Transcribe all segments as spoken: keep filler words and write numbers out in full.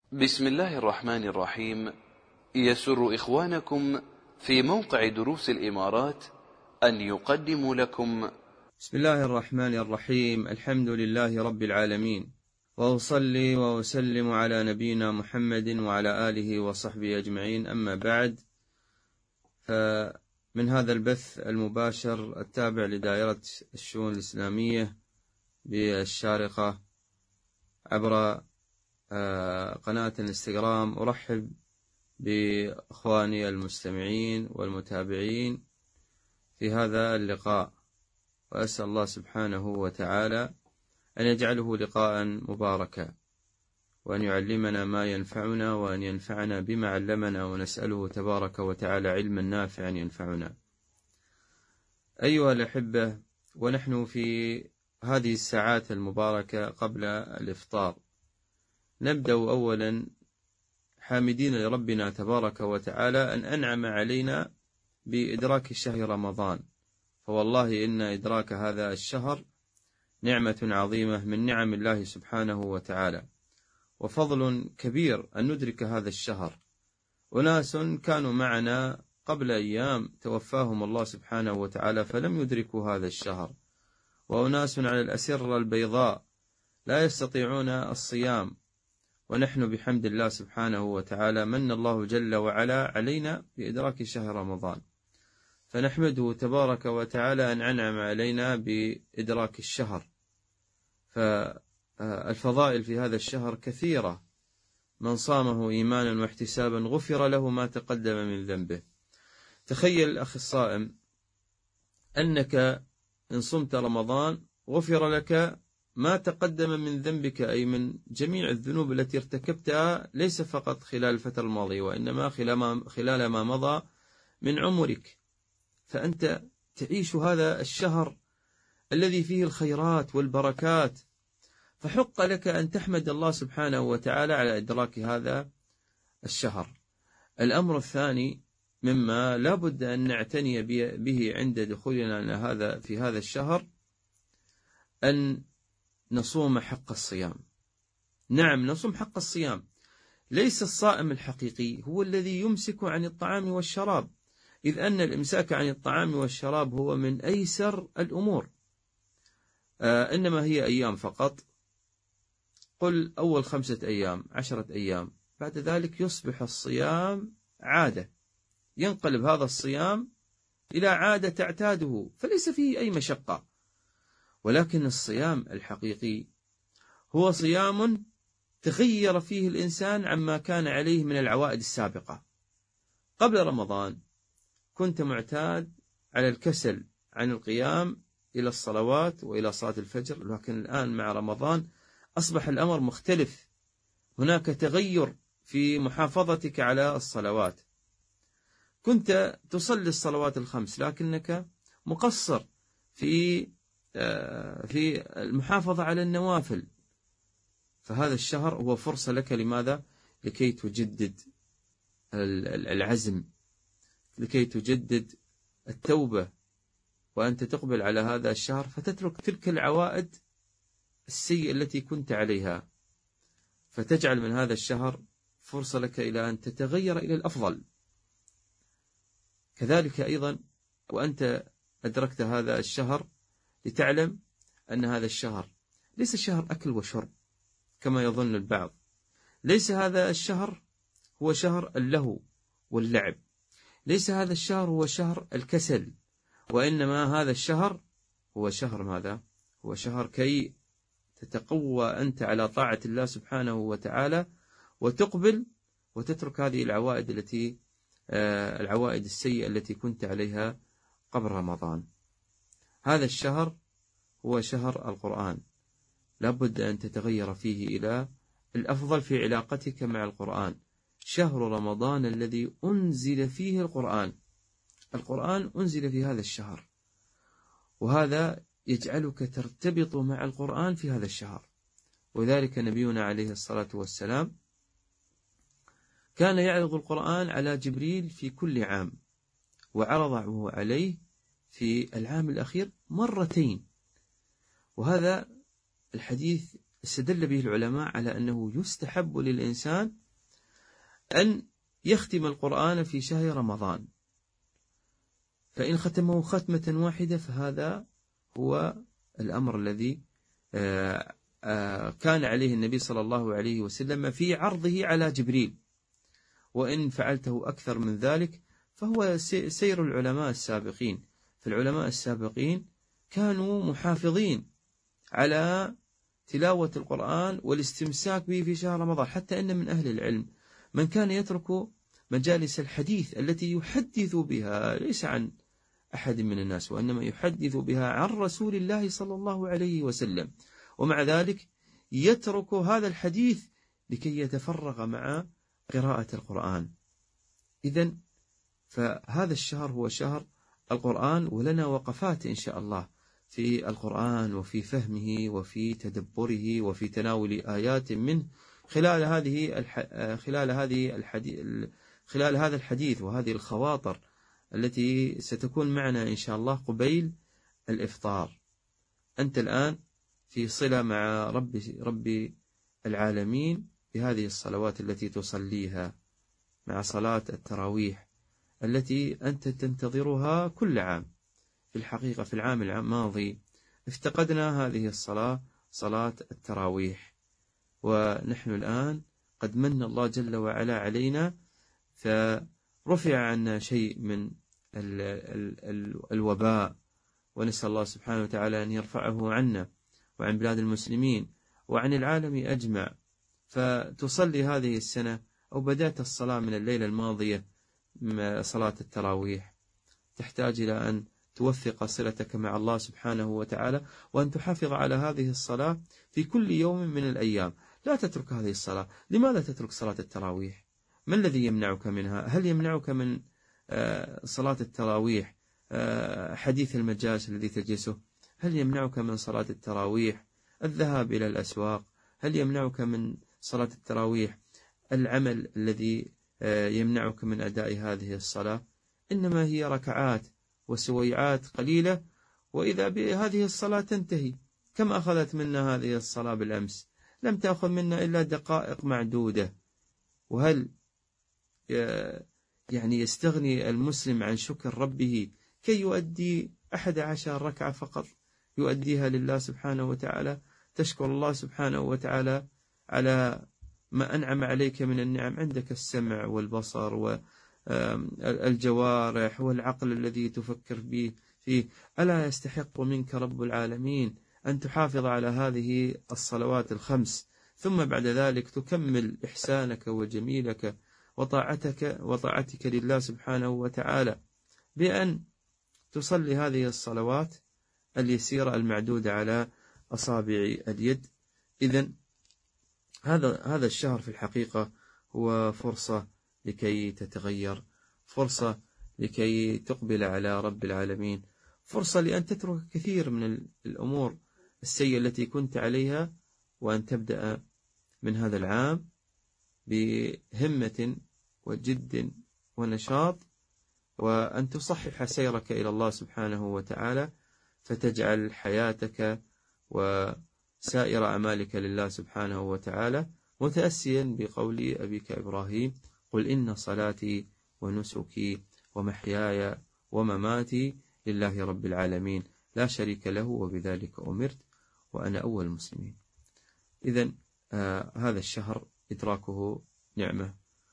بسم الله الرحمن الرحيم. يسر إخوانكم في موقع دروس الإمارات أن يقدموا لكم بسم الله الرحمن الرحيم. الحمد لله رب العالمين، وأصلي وأسلم على نبينا محمد وعلى آله وصحبه أجمعين. أما بعد، فمن هذا البث المباشر التابع لدائرة الشؤون الإسلامية بالشارقة عبر قناة الانستغرام، أرحب بإخواني المستمعين والمتابعين في هذا اللقاء، وأسأل الله سبحانه وتعالى أن يجعله لقاء مباركا، وأن يعلمنا ما ينفعنا، وأن ينفعنا بما علمنا، ونسأله تبارك وتعالى علما نافعا ينفعنا. أيها الأحبة، ونحن في هذه الساعات المباركة قبل الإفطار، نبدأ أولا حامدين لربنا تبارك وتعالى أن أنعم علينا بإدراك شهر رمضان، فوالله إن إدراك هذا الشهر نعمة عظيمة من نعم الله سبحانه وتعالى، وفضل كبير أن ندرك هذا الشهر. أناس كانوا معنا قبل أيام توفاهم الله سبحانه وتعالى فلم يدركوا هذا الشهر، وأناس على الأسرة البيضاء لا يستطيعون الصيام، ونحن بحمد الله سبحانه وتعالى من الله جل وعلا علينا بإدراك شهر رمضان، فنحمده تبارك وتعالى أن أنعم علينا بإدراك الشهر. فالفضائل في هذا الشهر كثيرة، من صامه إيمانا واحتسابا غفر له ما تقدم من ذنبه. تخيل أخي الصائم أنك إن صمت رمضان غفر لك ما تقدم من ذنبك، أي من جميع الذنوب التي ارتكبتها، ليس فقط خلال الفترة الماضية، وإنما خلال ما مضى من عمرك. فأنت تعيش هذا الشهر الذي فيه الخيرات والبركات، فحق لك أن تحمد الله سبحانه وتعالى على إدراك هذا الشهر. الأمر الثاني مما لا بد أن نعتني به عند دخولنا هذا في هذا الشهر، أن نصوم حق الصيام. نعم، نصوم حق الصيام. ليس الصائم الحقيقي هو الذي يمسك عن الطعام والشراب، إذ أن الإمساك عن الطعام والشراب هو من أيسر الأمور، آه إنما هي أيام فقط. قل أول خمسة أيام، عشرة أيام، بعد ذلك يصبح الصيام عادة، ينقلب هذا الصيام إلى عادة تعتاده، فليس فيه أي مشقة. ولكن الصيام الحقيقي هو صيام تغير فيه الإنسان عما كان عليه من العوائد السابقة. قبل رمضان كنت معتاد على الكسل عن القيام إلى الصلوات وإلى صلاة الفجر، لكن الآن مع رمضان أصبح الأمر مختلف، هناك تغير في محافظتك على الصلوات. كنت تصلي الصلوات الخمس لكنك مقصر في في المحافظة على النوافل، فهذا الشهر هو فرصة لك. لماذا؟ لكي تجدد العزم، لكي تجدد التوبة، وأنت تقبل على هذا الشهر فتترك تلك العوائد السيئة التي كنت عليها، فتجعل من هذا الشهر فرصة لك إلى أن تتغير إلى الأفضل. كذلك أيضا وأنت أدركت هذا الشهر، لتعلم أن هذا الشهر ليس شهر أكل وشرب كما يظن البعض، ليس هذا الشهر هو شهر اللهو واللعب، ليس هذا الشهر هو شهر الكسل، وإنما هذا الشهر هو شهر ماذا؟ هو شهر كي تتقوى أنت على طاعة الله سبحانه وتعالى، وتقبل وتترك هذه العوائد التي العوائد السيئة التي كنت عليها قبل رمضان. هذا الشهر هو شهر القرآن، لابد أن تتغير فيه إلى الأفضل في علاقتك مع القرآن. شهر رمضان الذي أنزل فيه القرآن، القرآن أنزل في هذا الشهر، وهذا يجعلك ترتبط مع القرآن في هذا الشهر. وذلك نبينا عليه الصلاة والسلام كان يعرض القرآن على جبريل في كل عام، وعرضه عليه في العام الأخير مرتين. وهذا الحديث استدل به العلماء على أنه يستحب للإنسان أن يختم القرآن في شهر رمضان، فإن ختمه ختمة واحدة فهذا هو الأمر الذي كان عليه النبي صلى الله عليه وسلم في عرضه على جبريل، وإن فعلته أكثر من ذلك فهو سير العلماء السابقين. فالعلماء السابقين كانوا محافظين على تلاوة القرآن والاستمساك به في شهر رمضان، حتى أن من أهل العلم من كان يترك مجالس الحديث التي يحدث بها ليس عن أحد من الناس، وإنما يحدث بها عن رسول الله صلى الله عليه وسلم، ومع ذلك يترك هذا الحديث لكي يتفرغ مع قراءة القرآن. إذن فهذا الشهر هو شهر القرآن، ولنا وقفات إن شاء الله في القرآن وفي فهمه وفي تدبره وفي تناول آيات منه خلال هذه خلال هذه الحديث خلال هذا الحديث وهذه الخواطر التي ستكون معنا إن شاء الله قبيل الإفطار. أنت الآن في صلة مع رب رب العالمين بهذه الصلوات التي تصليها، مع صلاة التراويح التي أنت تنتظرها كل عام. في الحقيقة في العام الماضي افتقدنا هذه الصلاة، صلاة التراويح، ونحن الآن قد من الله جل وعلا علينا فرفع عنا شيء من ال ال ال الوباء، ونسأل الله سبحانه وتعالى أن يرفعه عنا وعن بلاد المسلمين وعن العالم أجمع. فتصلي هذه السنة أو بدأت الصلاة من الليلة الماضية صلاة التراويح، تحتاج إلى أن توثق صلتك مع الله سبحانه وتعالى، وأن تحافظ على هذه الصلاة في كل يوم من الأيام. لا تترك هذه الصلاة. لماذا تترك صلاة التراويح؟ ما الذي يمنعك منها؟ هل يمنعك من صلاة التراويح حديث المجالس الذي تجلسه؟ هل يمنعك من صلاة التراويح الذهاب إلى الأسواق؟ هل يمنعك من صلاة التراويح العمل الذي يمنعك من أداء هذه الصلاة؟ إنما هي ركعات وسويعات قليلة، وإذا بهذه الصلاة تنتهي. كم أخذت منا هذه الصلاة بالأمس؟ لم تأخذ منا إلا دقائق معدودة. وهل يعني يستغني المسلم عن شكر ربه كي يؤدي أحد عشر ركعة فقط يؤديها لله سبحانه وتعالى؟ تشكر الله سبحانه وتعالى على ما أنعم عليك من النعم، عندك السمع والبصر والجوارح والعقل الذي تفكر به فيه. ألا يستحق منك رب العالمين أن تحافظ على هذه الصلوات الخمس، ثم بعد ذلك تكمل إحسانك وجميلك وطاعتك وطاعتك لله سبحانه وتعالى بأن تصلي هذه الصلوات اليسيرة المعدودة على أصابع اليد. إذن هذا هذا الشهر في الحقيقة هو فرصة لكي تتغير، فرصة لكي تقبل على رب العالمين، فرصة لأن تترك كثير من الأمور السيئة التي كنت عليها، وأن تبدأ من هذا العام بهمة وجد ونشاط، وأن تصحح سيرك إلى الله سبحانه وتعالى، فتجعل حياتك وسائر أعمالك لله سبحانه وتعالى متأسيا بقول أبيك إبراهيم: قل إن صلاتي ونسكي ومحياي ومماتي لله رب العالمين لا شريك له وبذلك أمرت وأنا أول المسلمين. إذن آه هذا الشهر إدراكه نعمة،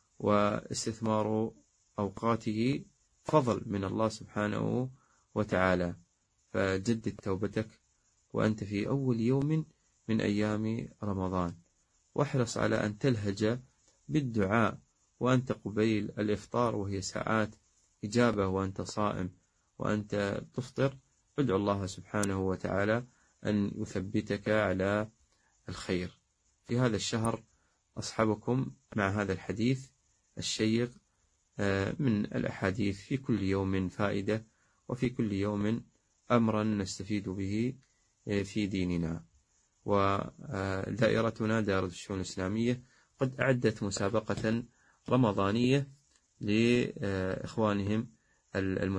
واستثمار أوقاته فضل من الله سبحانه وتعالى. فجدد توبتك وأنت في أول يوم من أيام رمضان، واحرص على أن تلهج بالدعاء وأنت قبيل الإفطار، وهي ساعات إجابة وأنت صائم وأنت تفطر. ادعو الله سبحانه وتعالى أن يثبتك على الخير. في هذا الشهر أصحبكم مع هذا الحديث الشيق من الأحاديث، في كل يوم فائدة، وفي كل يوم أمرا نستفيد به في ديننا. ودائرتنا دائرة الشؤون الإسلامية قد أعدت مسابقة رمضانية لإخوانهم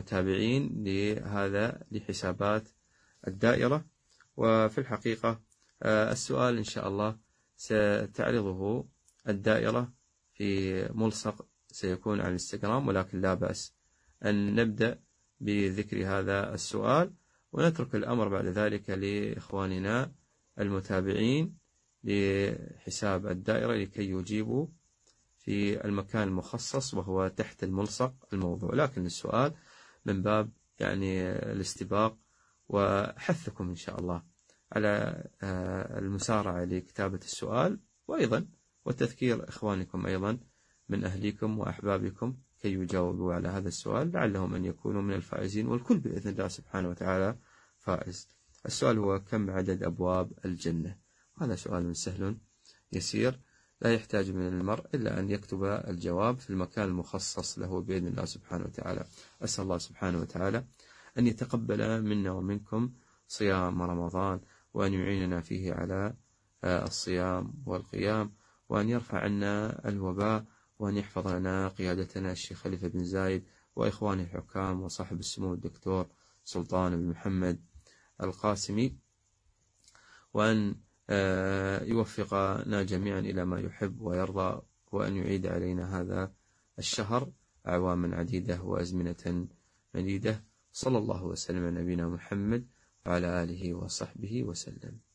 المتابعين لهذا لحسابات الدائرة، وفي الحقيقة السؤال إن شاء الله ستعرضه الدائرة في ملصق سيكون على الانستغرام، ولكن لا بأس أن نبدأ بذكر هذا السؤال ونترك الأمر بعد ذلك لإخواننا المتابعين لحساب الدائرة لكي يجيبوا في المكان المخصص وهو تحت الملصق الموضوع. لكن السؤال من باب يعني الاستباق وحثكم إن شاء الله على المسارعة لكتابة السؤال، وأيضا وتذكير إخوانكم أيضا من أهليكم وأحبابكم كي يجاوبوا على هذا السؤال لعلهم أن يكونوا من الفائزين، والكل بإذن الله سبحانه وتعالى فائز. السؤال هو: كم عدد أبواب الجنة؟ هذا سؤال سهل يسير لا يحتاج من المرء إلا أن يكتب الجواب في المكان المخصص له بإذن الله سبحانه وتعالى. أسأل الله سبحانه وتعالى أن يتقبل منا ومنكم صيام رمضان، وأن يعيننا فيه على الصيام والقيام، وأن يرفع عنا الوباء، وأن يحفظ لنا قيادتنا الشيخ خليفة بن زايد وإخوانه الحكام وصاحب السمو الدكتور سلطان بن محمد القاسمي، وأن يوفقنا جميعا إلى ما يحب ويرضى، وأن يعيد علينا هذا الشهر أعواما عديدة وأزمنة مديدة. صلى الله وسلم على نبينا محمد وعلى آله وصحبه وسلم.